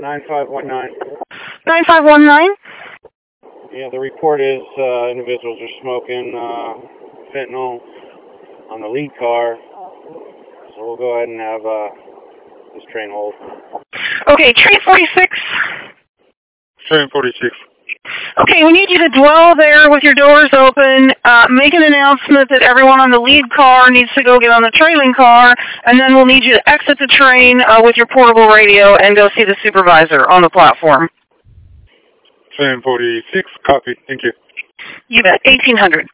9519. 9519? Yeah, the report is individuals are smoking fentanyl on the lead car. So we'll go ahead and have this train hold. Okay, train 46. Train 46. Okay, we need you to dwell there with your doors open, make an announcement that everyone on the lead car needs to go get on the trailing car, and then we'll need you to exit the train with your portable radio and go see the supervisor on the platform. Train 46, copy. Thank you. You bet. 1800.